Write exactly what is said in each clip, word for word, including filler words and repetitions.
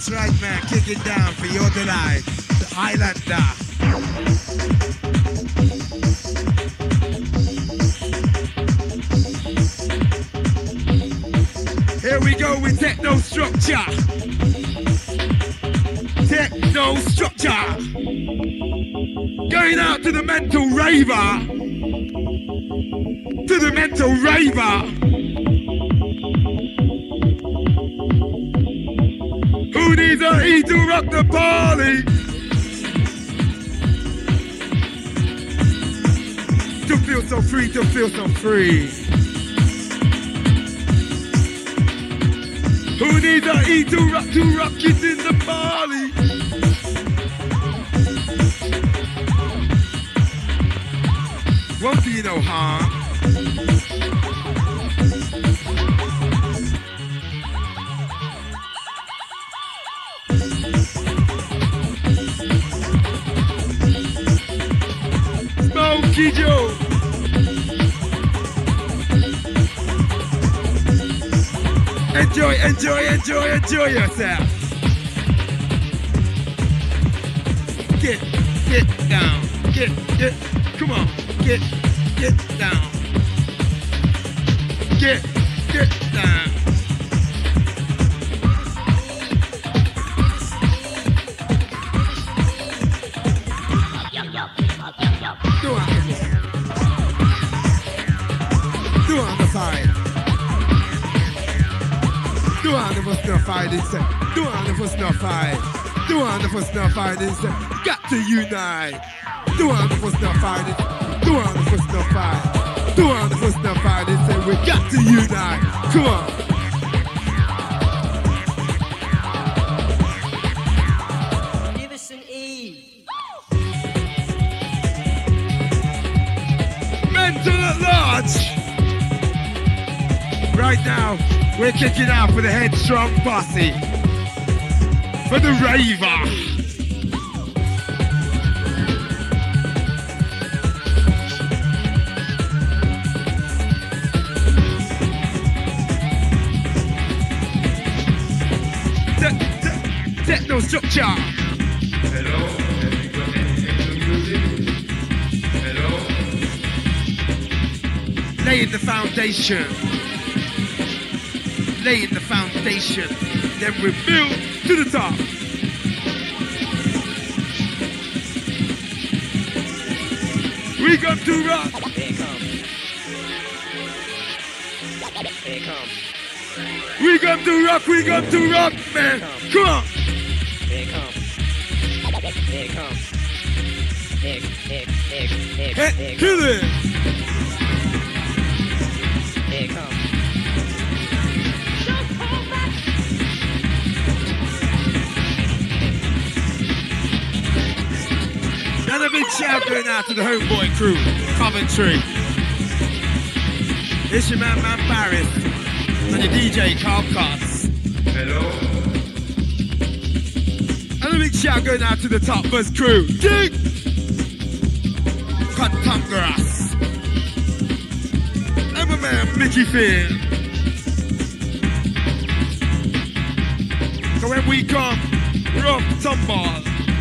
That's right, man. Kick it down for your delight. The Highlander. Here we go with techno structure. Techno structure. Going out to the mental raver. To the mental raver. Who needs a E to rock the party? To feel so free, to feel so free. Who needs a E to rock, to rock it in the party? Won't do you no harm. Smokey Joe. Enjoy, enjoy, enjoy, enjoy yourself. Get, get down. Get, get, come on. Get, get down. Get, get down. Do on the Do on the side. Do on the first no fight instead. Do on the first no fight. Do on the first no fight instead. Got to unite. Do on the first no fight. Do on the first no fight. Do on the first no fight instead. We got to unite. Come on. Give us an E. Mental at large. Right now, we're kicking out for the headstrong posse. For the raver. Te- te- techno structure. Hello, have you got any techno music? Hello? Laying the foundation. Laying the foundation, then we build to the top. We got to rock. Here it comes. Here it comes. We got to rock. We got to rock, man. Come on. Here it comes. Here it comes. Here, here, here, here, Hey, here it kill comes. it. Here it comes. Another big shout going out to the homeboy crew, Coventry. It's your man, man Paris, and your D J, Carl Cots. Hello? Another big shout going out to the Top Buzz crew. Dig! Contungrass. And my man, Mickey Finn. So when we come, rock tumble.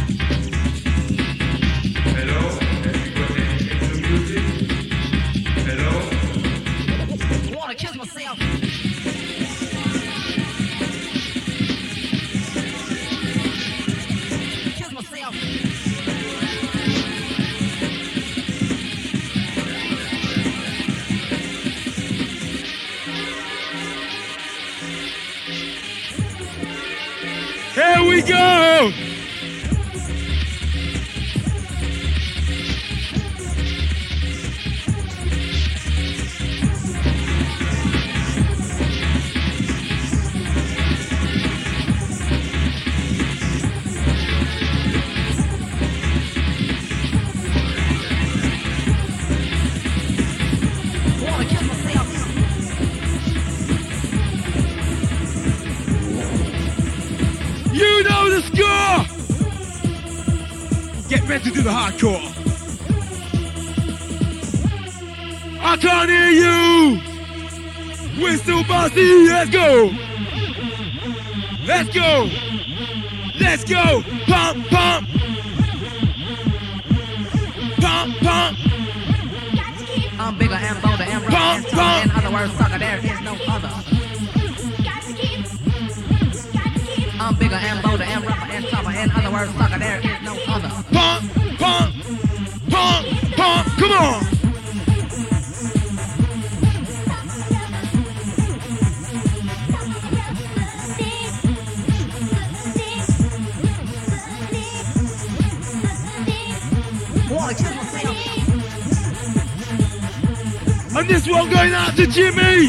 Hello? Have you got any techno music? Hello? Wanna kill myself. Kill myself. Here we go! Wanna kill myself. You know the score! Get ready to do the hardcore. I can't hear you! We're still bossy, let's go! Let's go. Let's go. Pump, pump. Pump, pump. I'm bigger and bolder and rougher Pump, and tougher. pump. In other words, sucker, there is no other. I'm bigger and bolder and rougher and tougher. In other words, sucker, there is no other. Pump, pump, pump, pump. Come on. Wanna kill myself. And this one going out to Jimmy.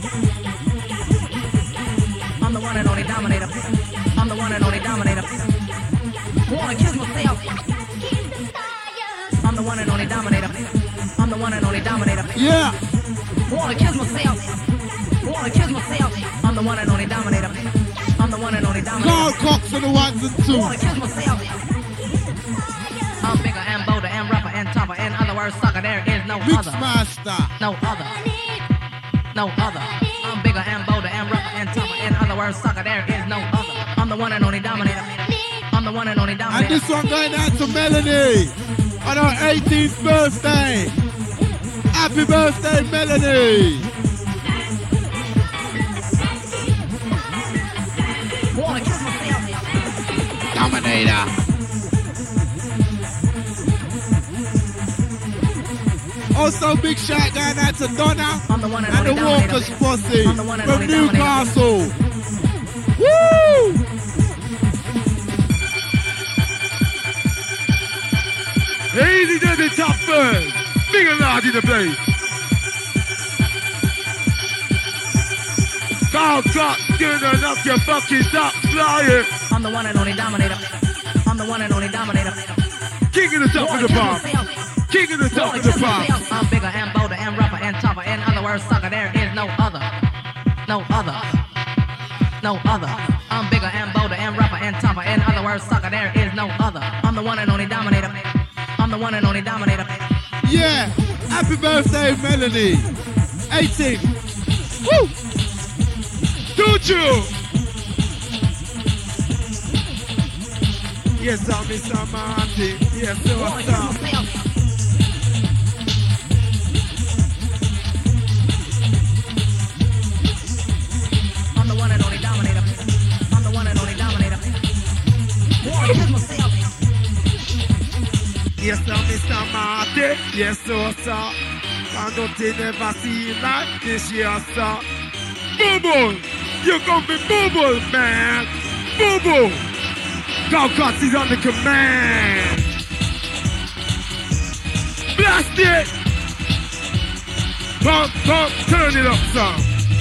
I'm the one and only dominator. I'm the one and only dominator. Wanna kill myself. I'm the one and only dominator. I'm the one and only dominator. Yeah. Wanna kill myself. Wanna kill myself. I'm the one and only dominator. I'm the one and only dominator. Carl Cox for the ones and twos. Wanna kill myself. I'm bigger and bolder and rougher and tougher. In other words, sucker, there is no Mix other. master. No other. No other. I'm bigger and bolder and rougher and tougher. In other words, sucker, there is no other. I'm the one and only dominator. I'm the one and only And dominator. this one going out to Melanie on her eighteenth birthday. Happy birthday, Melanie. Wanna kill myself. Dominator. Also, big shout going out to Donna I'm the one and, and only the dominator. Walkers Posse I'm the one and from only dominator. Newcastle. Woo! Easy to the top first. Big and large in the place. Carl Cox gonna knock your fucking socks flying. I'm the one and only dominator. I'm the one and only dominator. King of the top of the bomb. King of the top of the bomb. I'm bigger and bolder and rougher and tougher. In other words, sucker, there is no other. No other. No other. I'm bigger and bolder and rougher and tougher. In other words, sucker, there is no other. I'm the one and only dominator. I'm the one and only dominator. Yeah. Happy birthday, Melanie. eighteen. Woo! Tutu! Yes, I'm Mister Martin. Yes, sir, what's up? I'm the one and only dominator. I'm the one and only dominator. Wanna kill myself. Yes, I'm Mister Martin. Yes, sir, sir. I don't never see like this, yes, sir. Bubble! You come be bubble, man! Bubble! Carl Cox is on the command! Blast it! Pump, pump, turn it up some!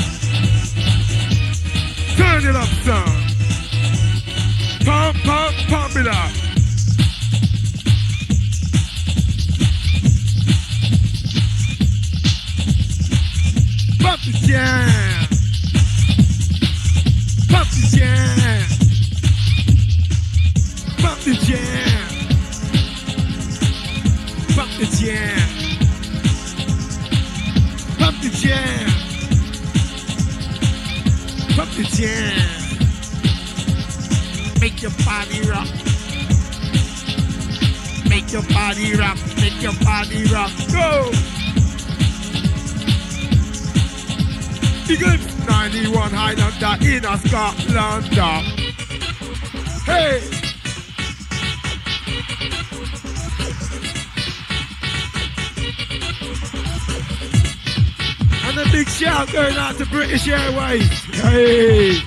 Turn it up some! Pump, pump, pump it up! Pump the jam! Pump the jam! Pump the jam! Pump the jam! Pump the jam! Pump the jam! Make your body rock! Make your body rock! Make your body rock! Go! Eclipse ninety-one Highlander in a Scotland. Hey! And a big shout going out to British Airways. Hey!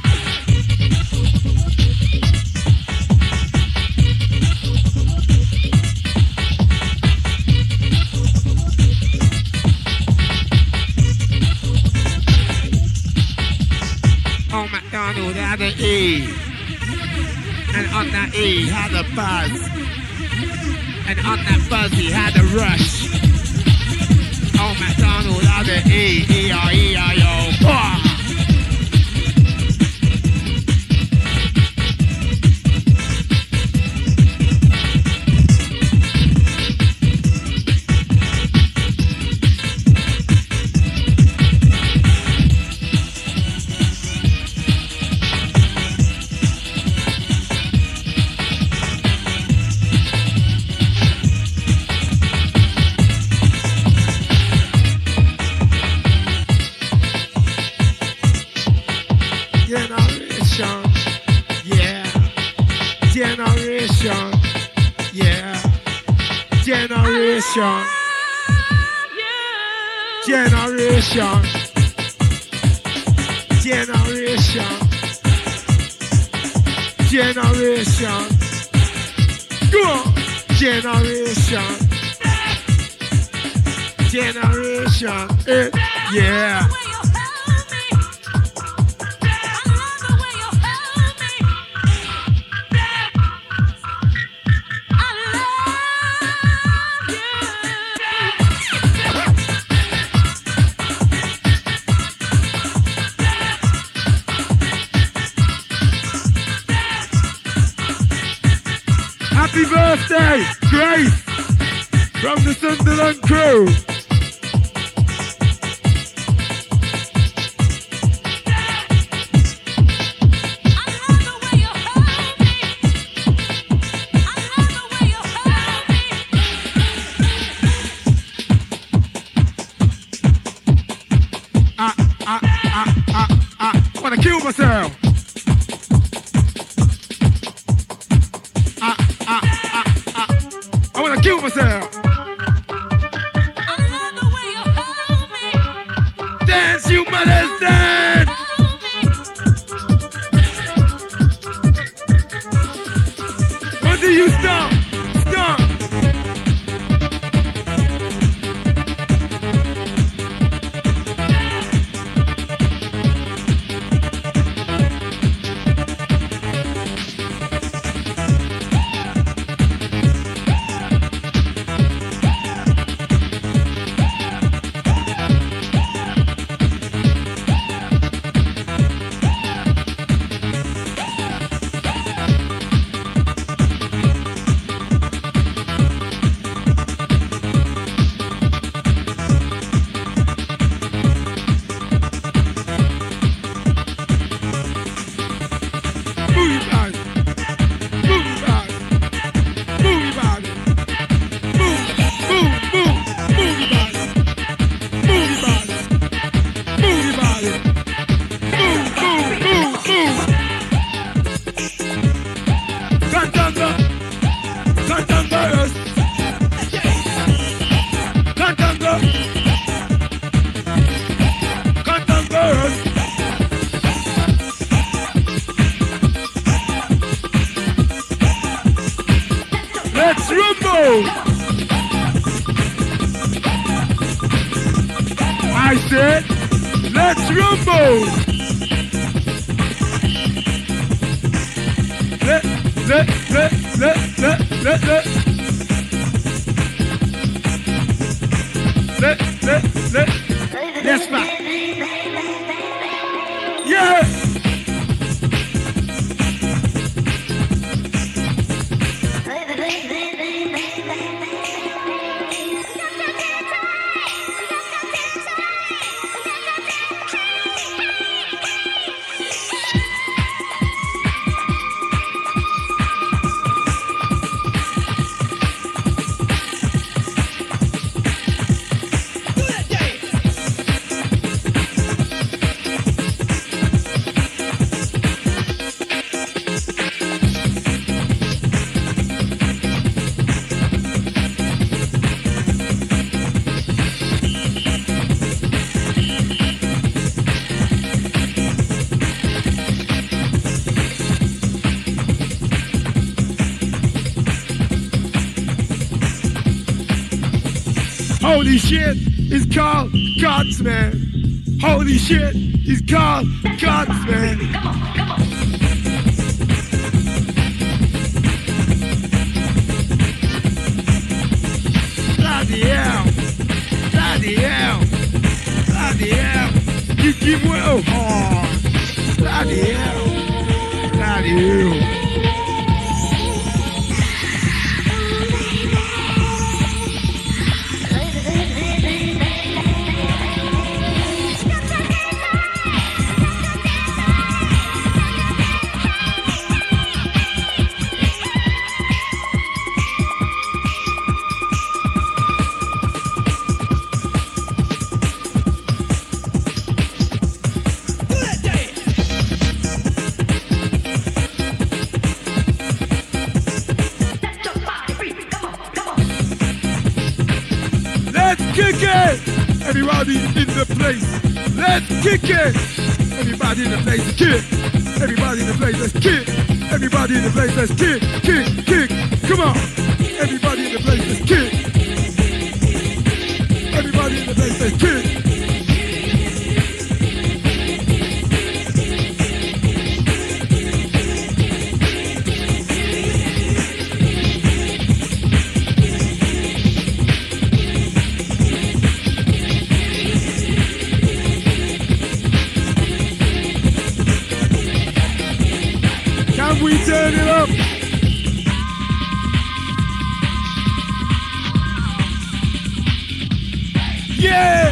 On McDonald had an E, and on that E had a buzz, and on that buzz he had a rush. On McDonald had an E, E I E I O. Ah! generation, yeah. Generation, yeah. Generation, generation, generation, generation. Go on, generation, generation, eh, yeah. Happy birthday, Grace, from the Sunderland crew. Ah, ah, ah, ah, ah, I wanna kill myself. I wanna kill myself. Dance, you mothers, dance. Until you stop, stop. Let's rumble! I said, let's rumble! Let, let, let, let, let, let, let. Let, let, let. Yes, ma. Yeah! Holy shit, it's called Gods, man. Holy shit, it's called Gods, man. Bloody hell, bloody hell, bloody hell. You give me a heart. Bloody hell, bloody hell. Yeah, everybody in the place, let's kick it. Everybody in the place, kick. Everybody in the place, let's kick. Everybody in the place, let's kick, kick, kick. Come on. Everybody in the place, let's kick. Everybody in the place, let's kick. Can we turn it up? Yeah!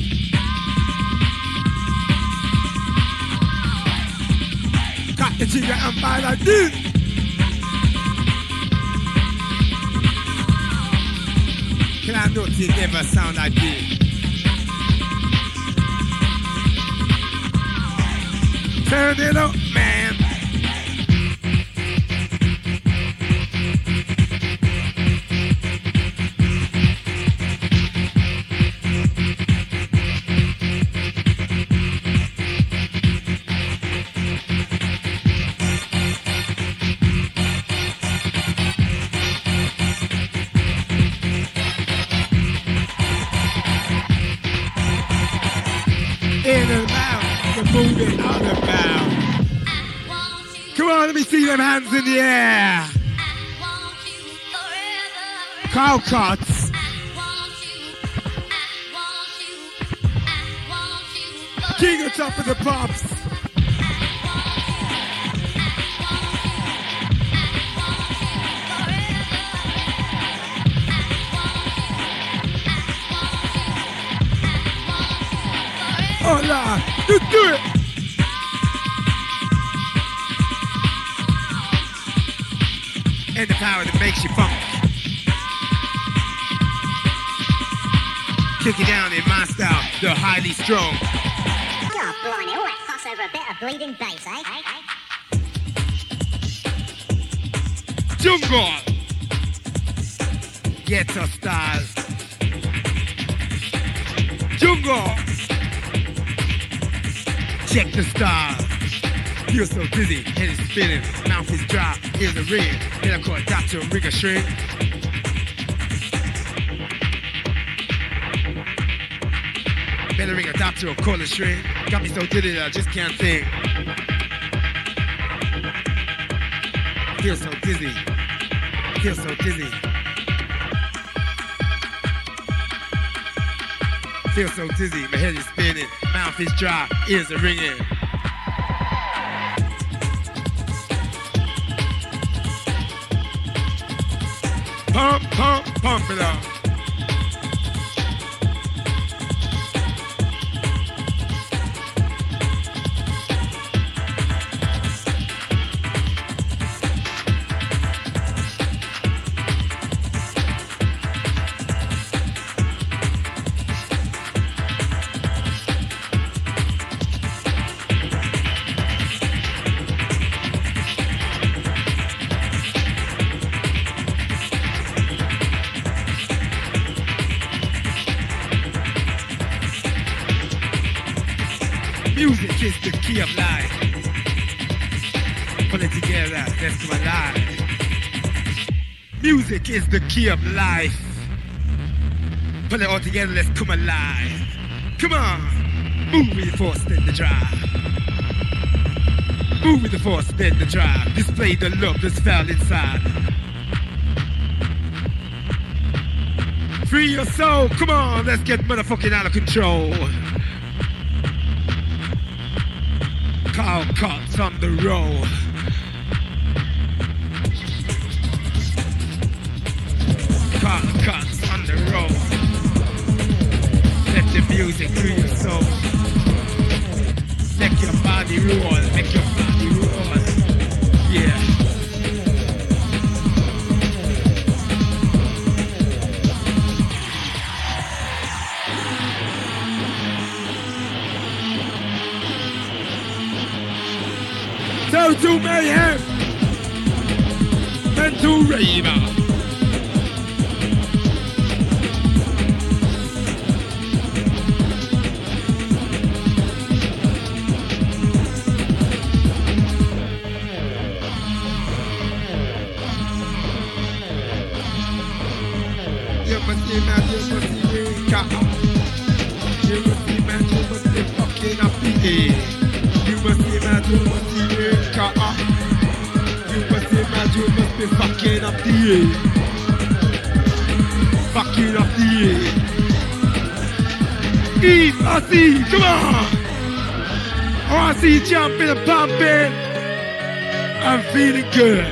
Got the trigger and fire like this. Can I notice it never sound like this? Turn it up, man. In and out, the moving on the bound. Come on, let me see them hands in the air. Cow cuts. King on top of the pops. Oh, Lord, you do it. And the power that makes you funk. Kick it down in my style, the highly strong. God, blimey, all that fuss over a bit of bleeding bass, eh? Jungle. Ghetto style. Jungle. Check the style. You're so dizzy, head is spinning, mouth is dry, ears are ringing. Then I call a doctor and ring a string. Better ring a doctor or call a string. Got me so dizzy that I just can't think. Feel so dizzy, feel so dizzy. Feel so dizzy, my head is spinning, mouth is dry, ears are ringing. Pump, pump, pump it up. Music is the key of life. Put it together, let's come alive. Music is the key of life. Put it all together, let's come alive. Come on, move with the force, then the drive. Move with the force, then the drive. Display the love that's found inside. Free your soul, come on, let's get motherfucking out of control. Cow cuts on the road. Cow cuts on the road. Let the music through your soul. Make your body roll, make your body roll. Yeah. So to mayhem, and to raver. that you must be fucking up the air. Fucking up the air. Eat, I see, come on. Oh, I see you jumping and pumping. I'm feeling good.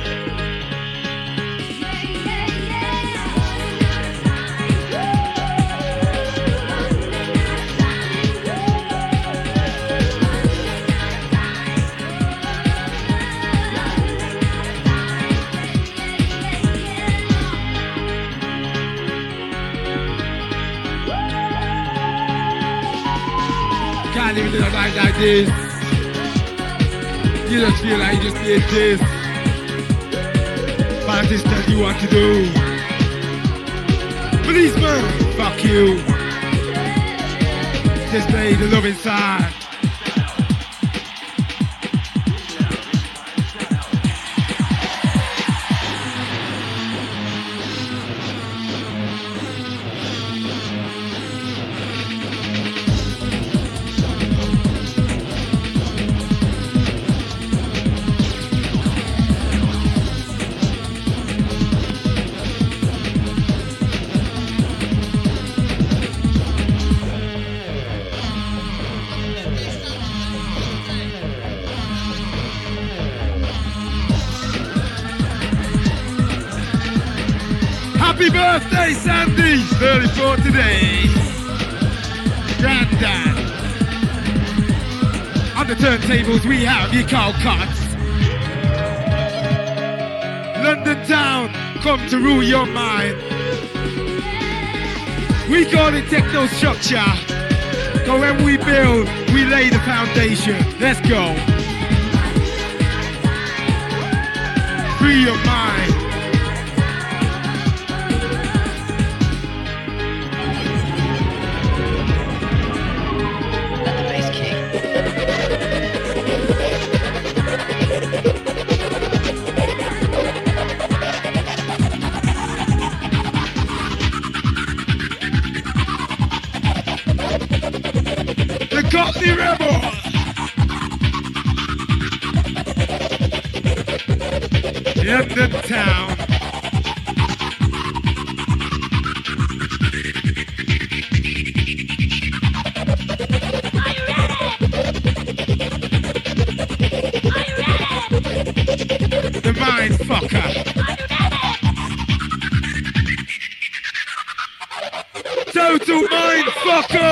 Can't even do a night like this. You just feel like you just did this. But this tell you what to do. Policeman, fuck you. Display the love inside. Happy birthday, Sandy! thirty-four today. Granddad. On the turntables we have your cow cuts. London town, come to rule your mind. We call it techno structure. So when we build, we lay the foundation. Let's go. Free your mind. Cockney Rebel! London town. Are you ready? Are you ready? The mind fucker. Are you ready? Total mind fucker.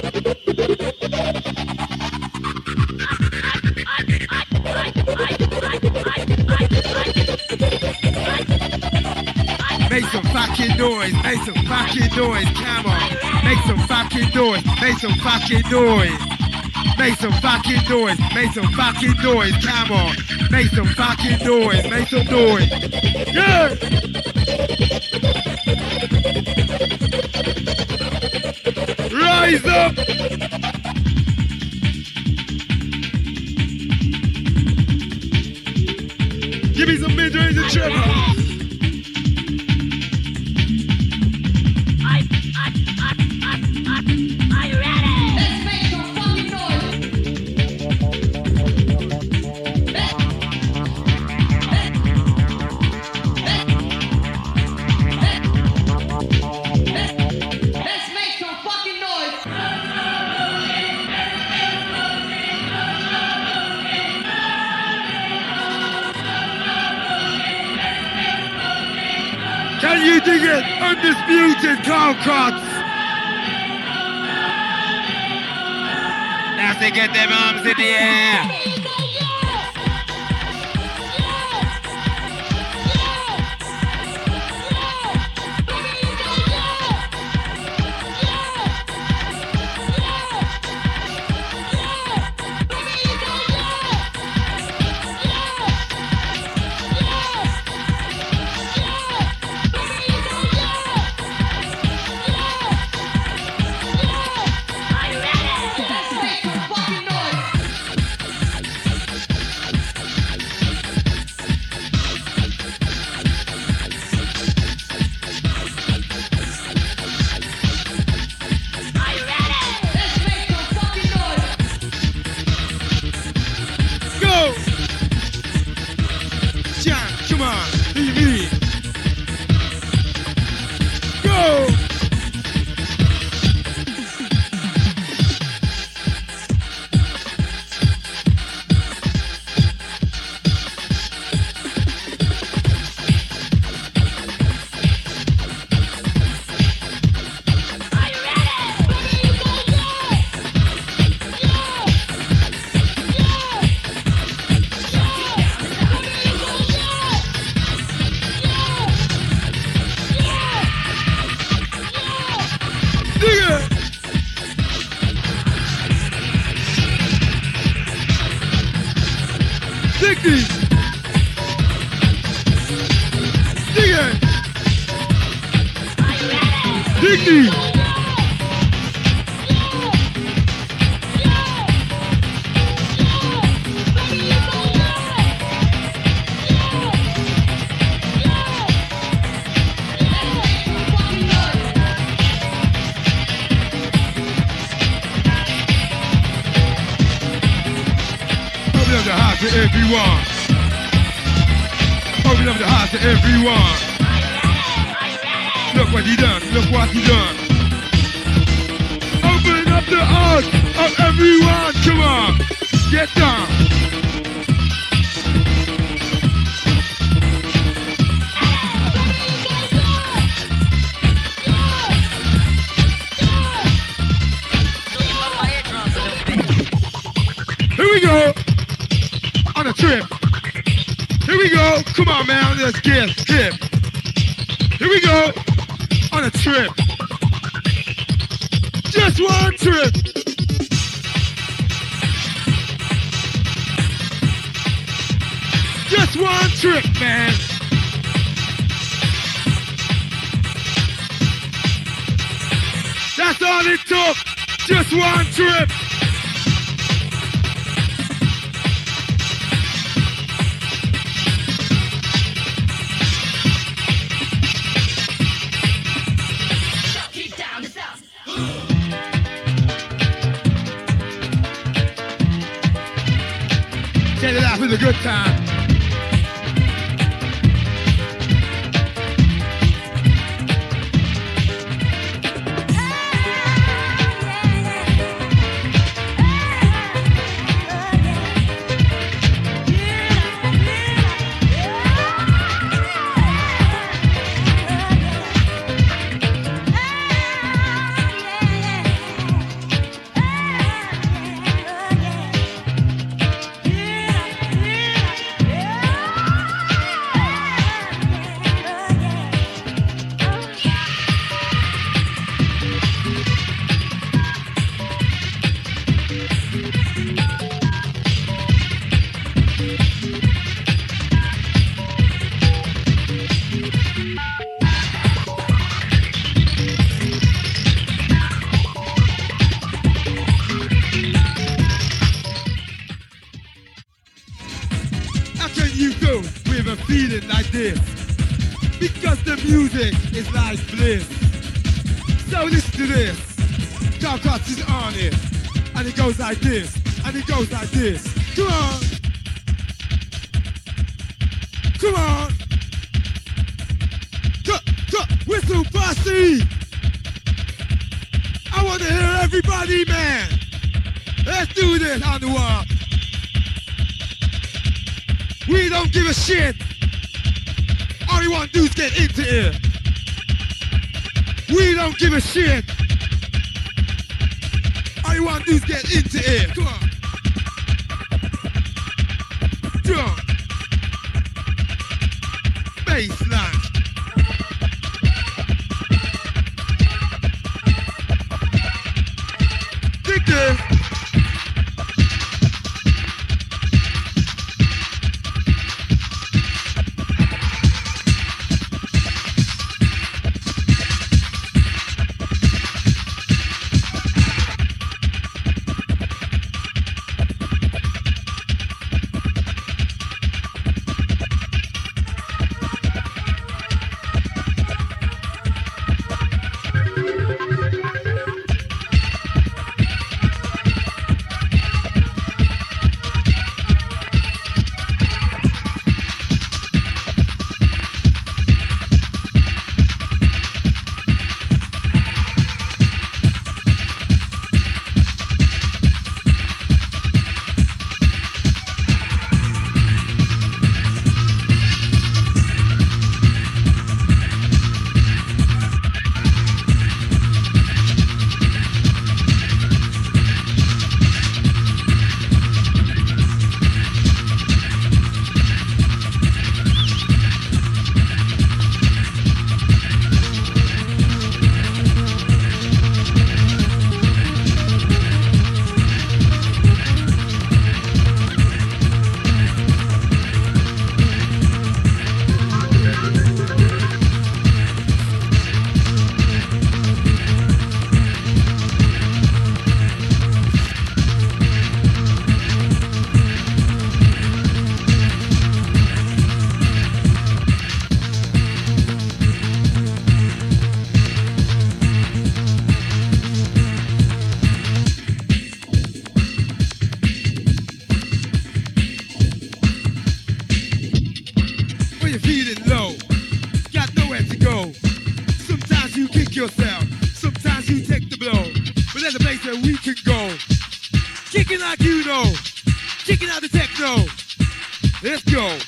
Make some fucking noise, make some fucking noise, come on. Make some fucking noise, make some fucking noise. Make some fucking noise, make some fucking noise, come on. Make some fucking noise, make some noise. Yeah! Rise up! Give me some mid-range and treble. Can you dig it? Undisputed cow cuts. Now to get them arms in the air. Jam. Come on, be me. Go! Everyone, open up the heart to everyone. Look what he done, look what he done. Open up the heart of everyone, come on, get down. Here we go. On a trip. Here we go. Come on, man. Let's get hip. Here we go. On a trip. Just one trip. Just one trip, man. That's all it took. Just one trip. Set it out with a good time. Feeling like this because the music is like bliss. So listen to this. Carl Cox is on it, and it goes like this, and it goes like this. Come on, come on, cut, cut, whistle, bossy. I want to hear everybody, man. Let's do this on the wall. We don't give a shit. All we want to do is get into it. We don't give a shit. All you want to do is get into it. Come on. Drum. Bassline. Dig this. when you're feeling low, got nowhere to go. Sometimes you kick yourself, sometimes you take the blow. But there's a place where we can go. Kicking like you know, kicking out the techno. Let's go.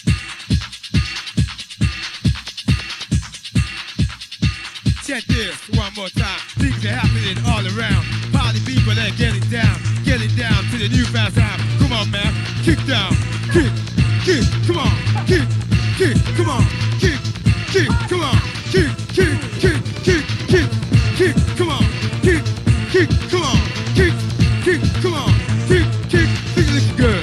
Check this one more time. Things are happening all around. Party people, they're getting down, getting down to the new fast sound. Come on, man, kick down, kick, kick, come on, kick, kick, come on, kick, kick, come on, kick, kick, kick, kick, kick, kick, come on, kick, kick, come on, kick, kick, come on, kick, kick, think it looks good.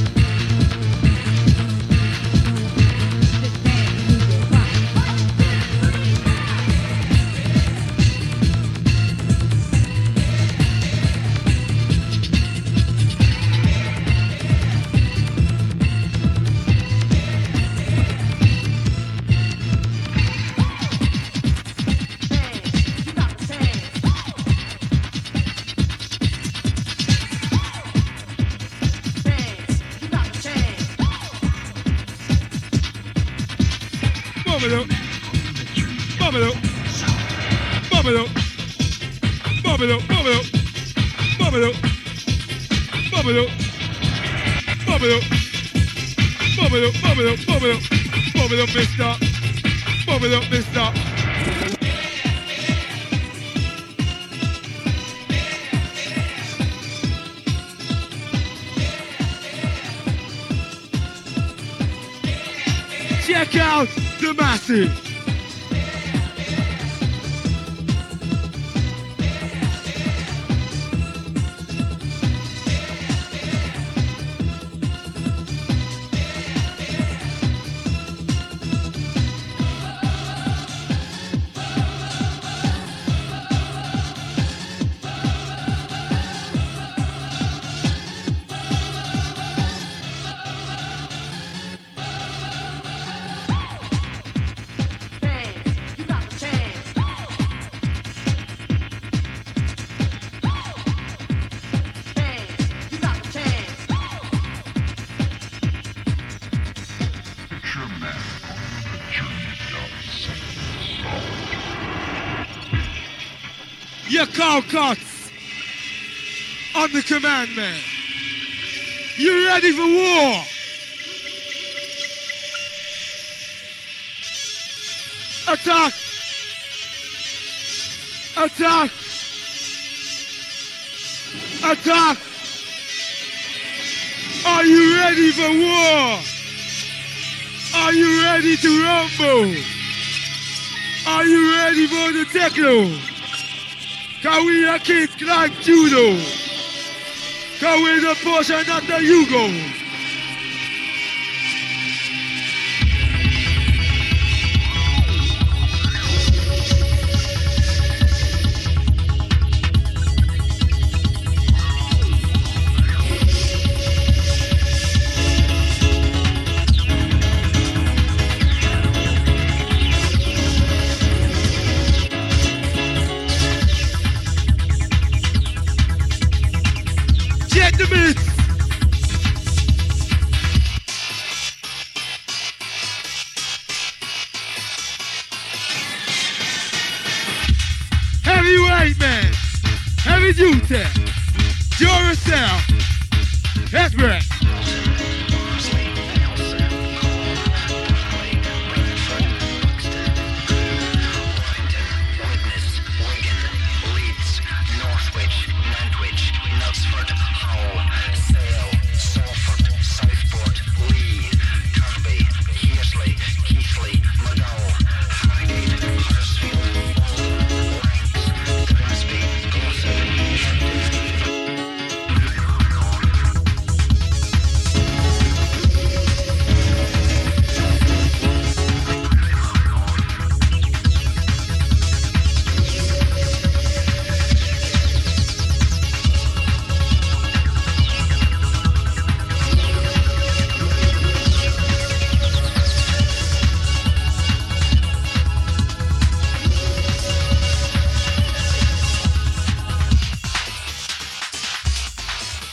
Bubble up, bubble up, bubble up, bubble up, bubble up, bubble up, bubble up, bubble up, bubble up, bubble up, bubble up, bubble up, mister, bubble up, mister. Check out the massive. Your cow cuts on the command man. You ready for war? Attack! Attack! Attack! Are you ready for war? Are you ready to rumble? Are you ready for the techno? Cause we are kids like judo. Cause we're the Porsche, not the Yugo. The beat. Heavyweight man, heavy duty, Duracell, that's right.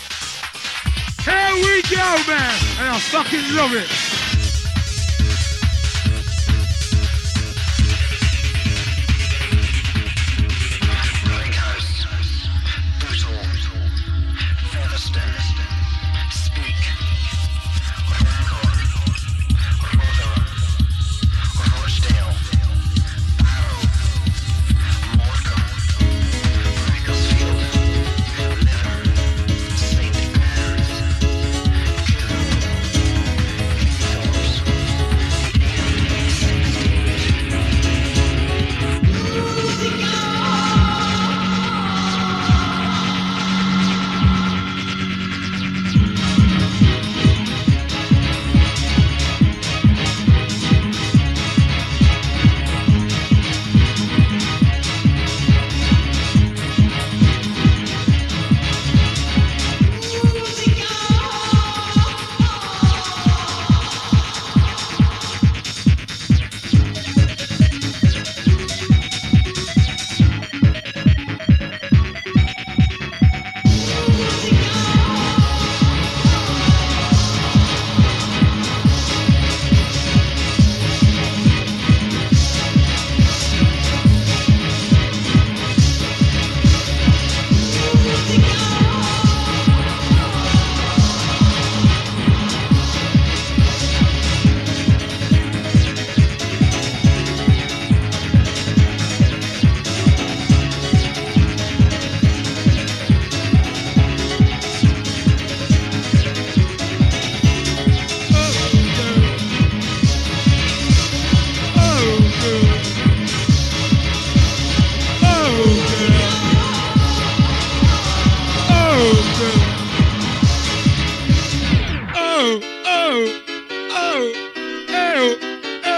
Here we go, man, and I fucking love it.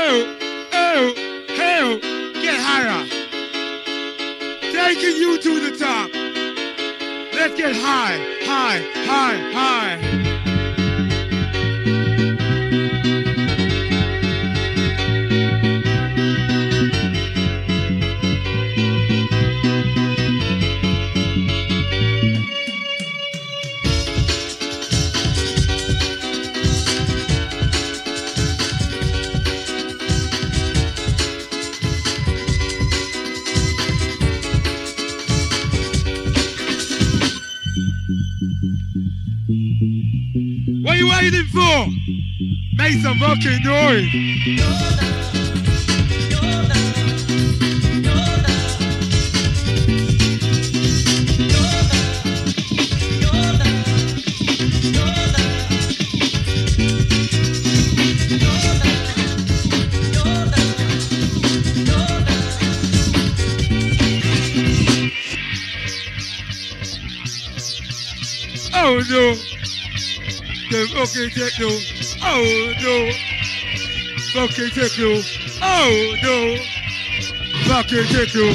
oh, oh, oh, get higher. Taking you to the top. Let's get high, high, high, high. What are you waiting for? Make some fucking noise. Oh no. The fucking techno. Oh no. Fucking techno. Oh no. Fucking techno.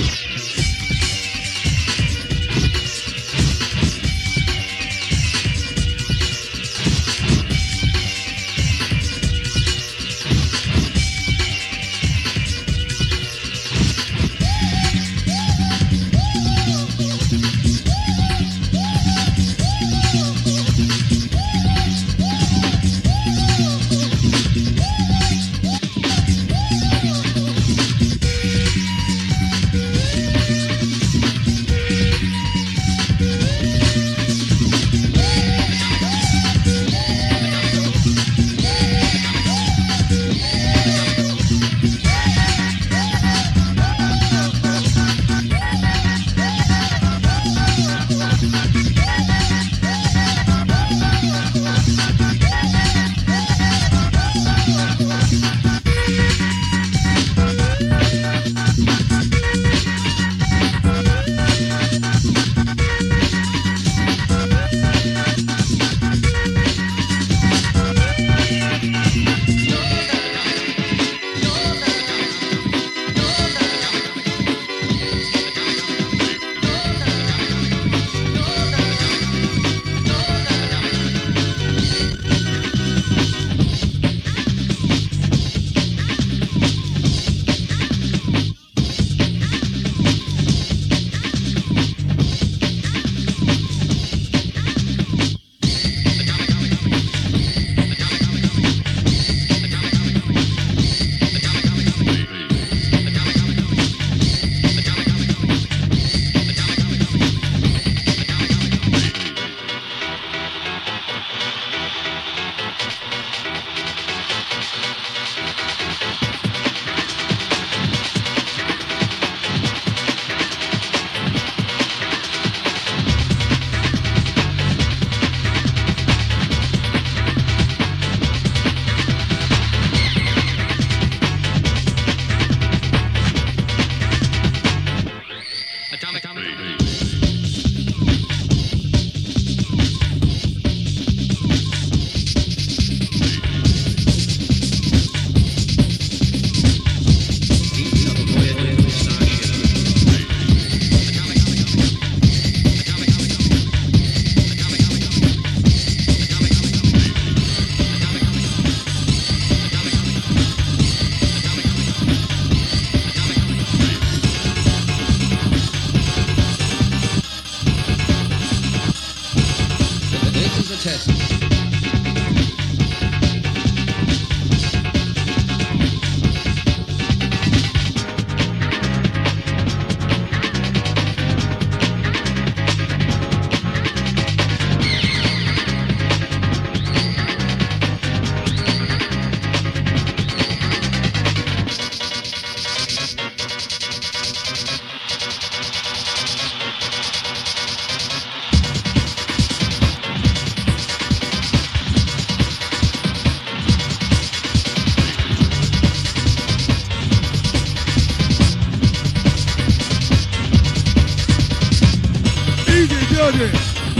does it.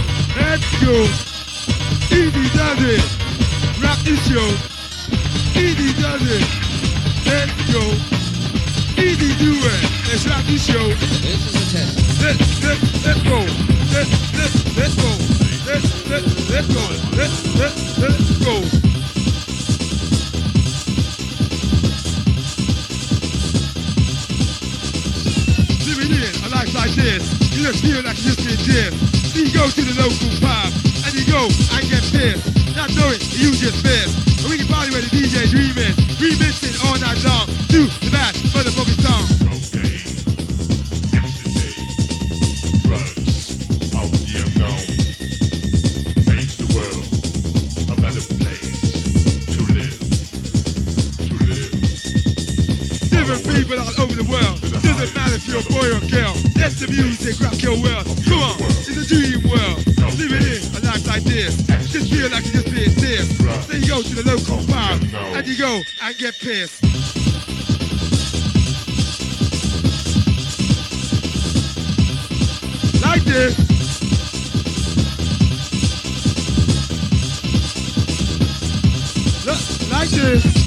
Let's go. Easy does it. Rock this show. Easy does it. Let's show. This is a test. Let, let, let's go. Let, let, let's go. Let, let, let's go. Let, let, let's go. Living in a life like this, you just feel like you just been this. So you go to the local pub and you go and get pissed. Not knowing you just missed. And we can party where the D J dreaming, remixing all night long. Do the best for the bobby song. People all over the world. Doesn't matter if you're a boy or a girl. Let the music rock your world. Come on, it's a dream world. Living in a life like this. Just feel like you just being this. Then you go to the local bar and you go and get pissed. Like this. Look, like this.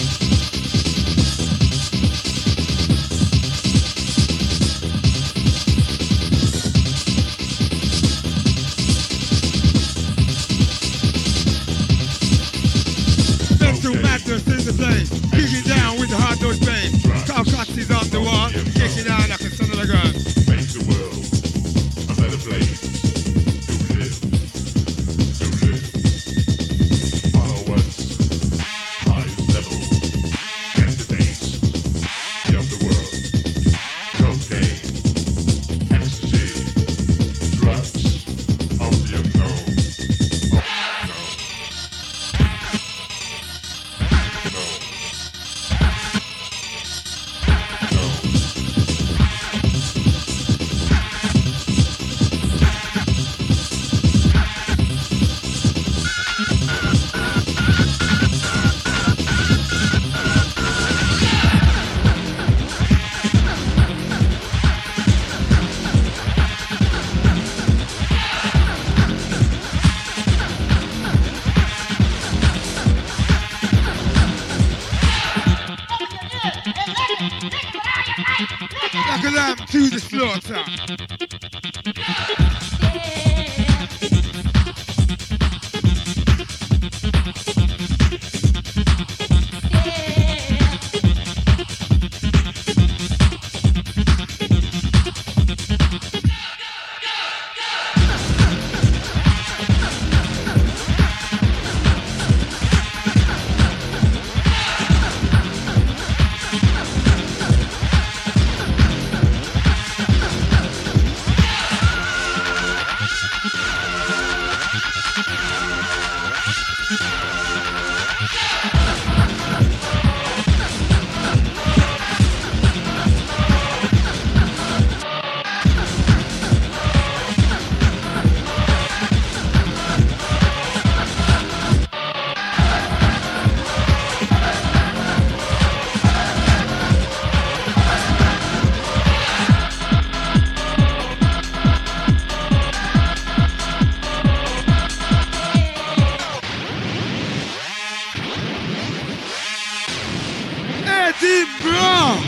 Madness in the place, kicking down with the hard noise bass. Carl Cox is on the wall, kicking out like a son of a gun. Make the world a better place to live, to live. Follow us, highest level, candidates of the world. Cocaine, ecstasy, drugs, opium, no, no. Like a lamb to the slaughter. Edinburgh!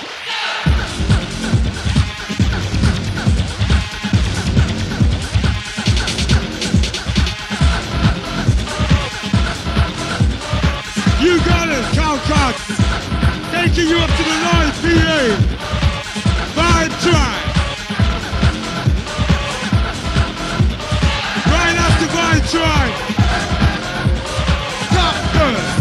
You got it, Cal Cox! Taking you up to the line, P A! Vibe Drive! Right after Vibe Drive! Top first!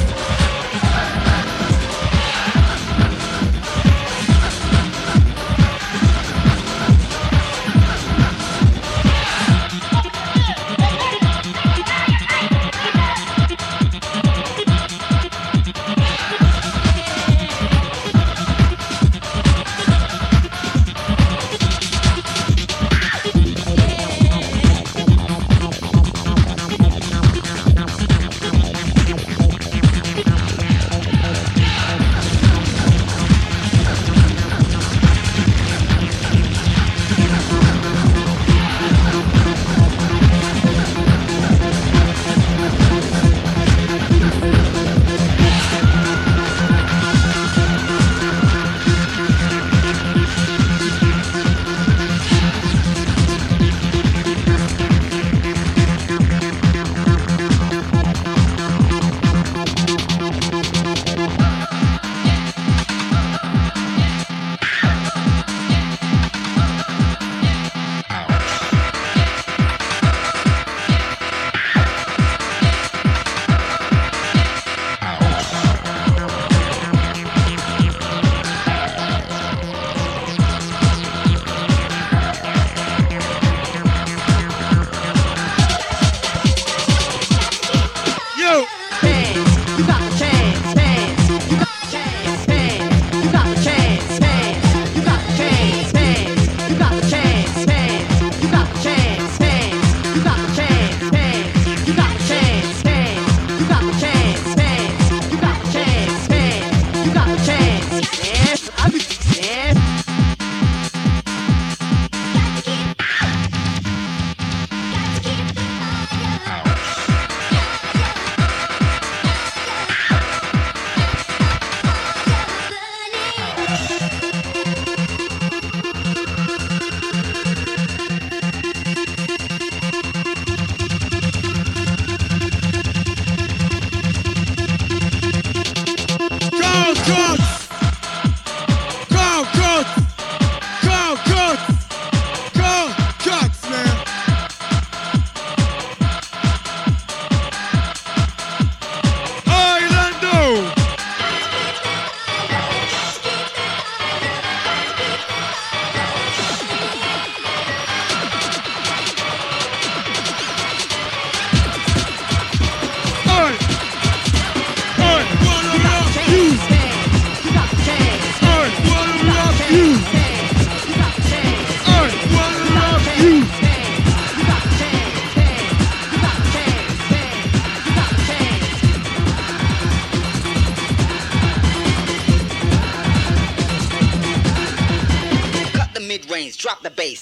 Drop the bass.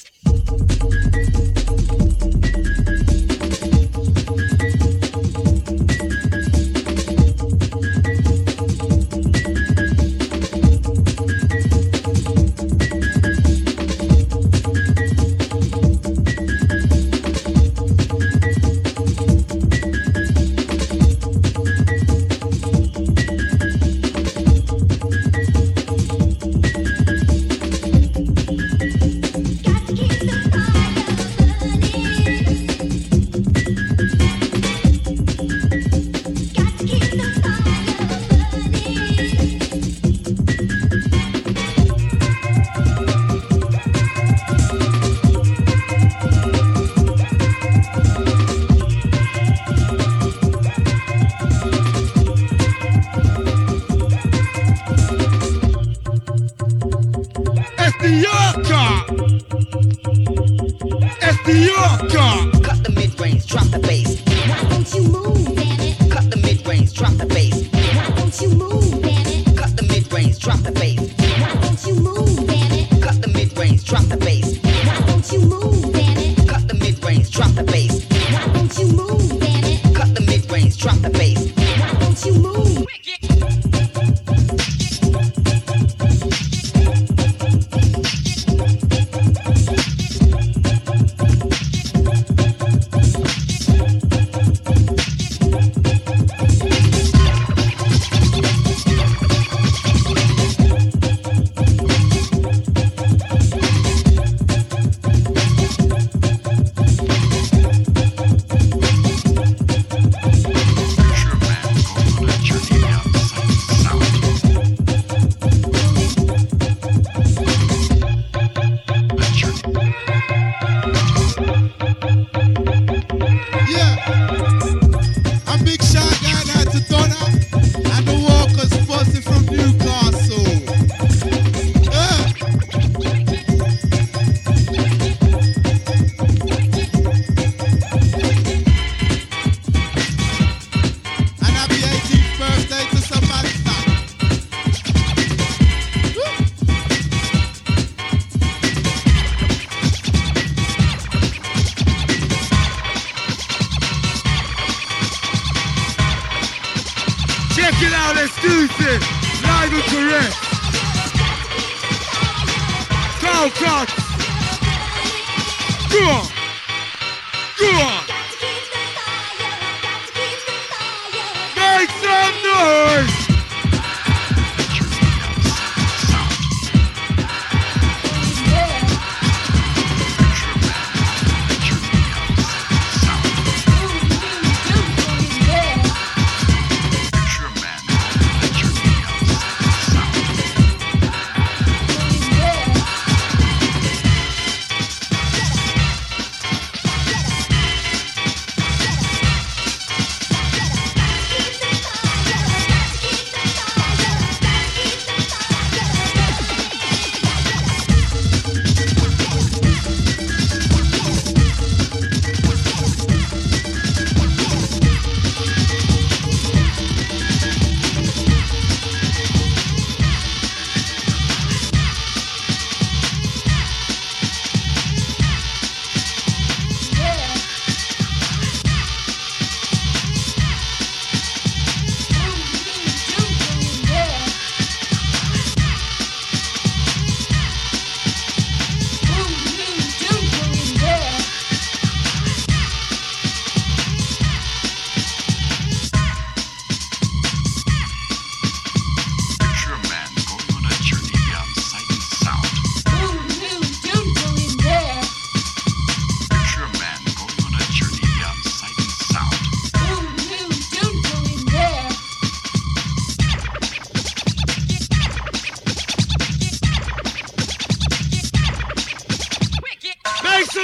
Cut the mid-range, drop the bass. Why don't you move, damn it? Cut the mid-range, drop the bass. Why don't you move, damn it? Cut the mid-range, drop the bass. Why don't you move, damn it? Cut the mid-range, drop the bass. Why don't you move, damn it? Cut the mid-range, drop the bass. Why don't you move, damn it? Cut the mid-range, drop the bass. Why don't you move?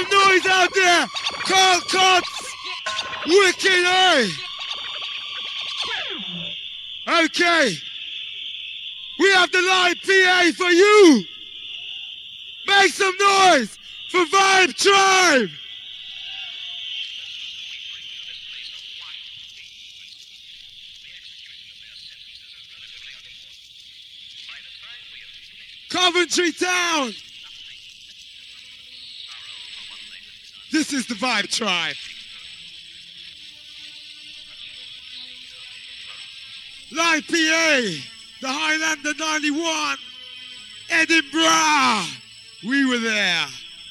some noise out there. Carl Cox. Wicked, eh? Okay. We have the live P A for you. Make some noise for Vibe Tribe. Coventry Town. This is the Vibe Tribe. Live P A, the Highlander ninety-one, Edinburgh. We were there.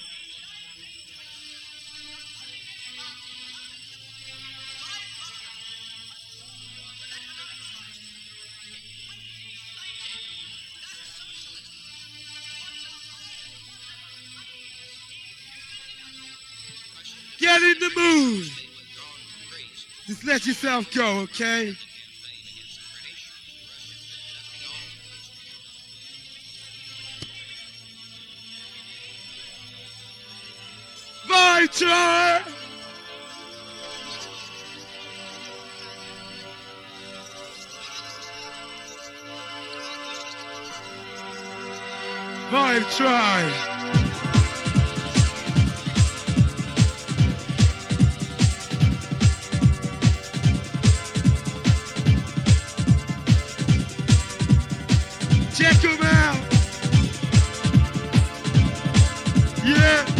Get in the mood. Just let yourself go, okay? Vibe Tribe. Vibe Tribe. Check them out. Yeah.